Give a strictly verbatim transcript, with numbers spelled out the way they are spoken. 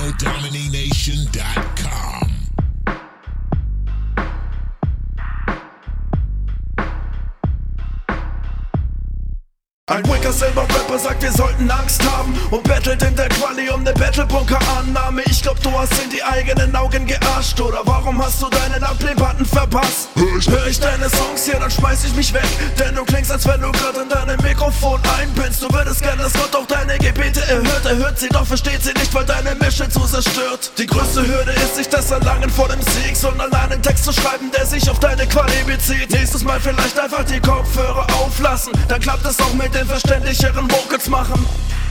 Emo Domination Dot com. Ein Wicker selber Rapper sagt, wir sollten Angst haben und battelt in der Quali um ne Battle-Bunker-Annahme. Ich glaub, du hast in die eigenen Augen gearscht, oder warum hast du deinen Ablehn-Button verpasst? Hör ich, hör ich deine Songs hier, dann schmeiß ich mich weg, denn du klingst, als wenn du grad in deinem Mikrofon einpennst. Du würdest gern, dass Gott auch deine Gebete erhört. Er hört sie, doch versteht sie nicht, weil deine Mische zu zerstört. Die größte Hürde ist, sich das Erlangen vor dem Sieg, sondern einen Text zu schreiben, der sich auf deine Quali bezieht. Nächstes Mal vielleicht einfach die Kopfhörer auflassen, dann klappt es auch mit den verständlicheren Vocals machen.